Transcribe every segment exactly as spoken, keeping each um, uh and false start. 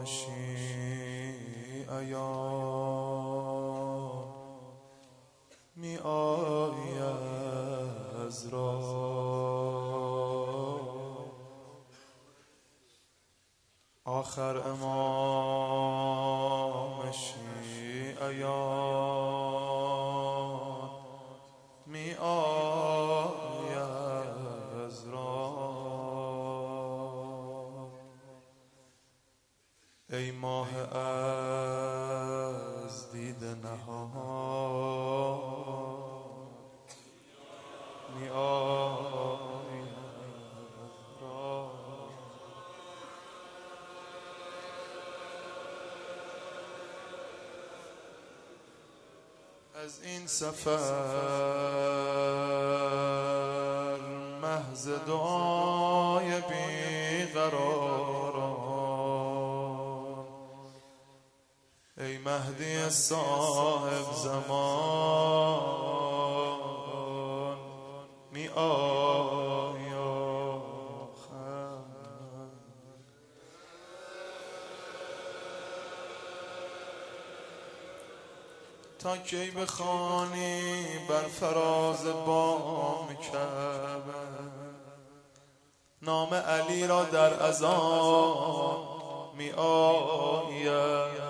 ایام می آیی از راه، آخر امام شیعیان می آیی از راه. ای ماه از دید نهان می آیی از راه. از این سفر محض دعای بیقراران، ای مهدی صاحب زمان می آیی آخر. تا کی بخوانی بر فراز بام کعبه، نام علی را در اذان می آید.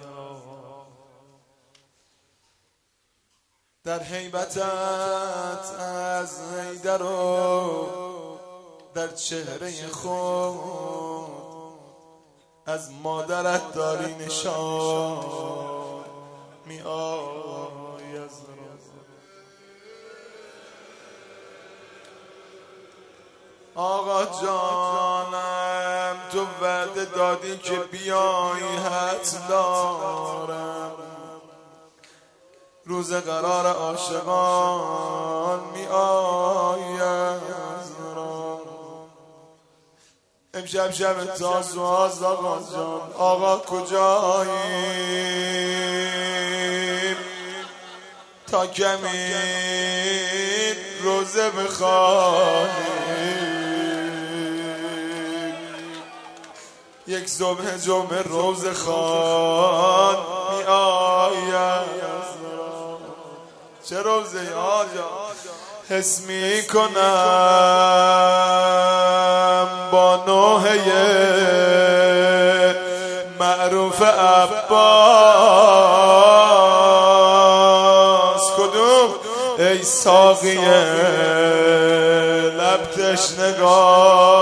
در هیبتت از حیدر و در چهره خود از مادرت داری نشان می آیی از آقا جانم. تو وعده دادی که بیایی حد دارم، روز قرار عاشقان می آیی از راه. امشب شب تاز و آز آقا جان، آقا کجایی؟ تا کمی روزه بخوانی، یک صبح جمعه روز خوان می آیی از راه. چه روزه آجا حس می کنم با نوحه معروف عباس. کدوم؟ ای ساقی لب تشنگان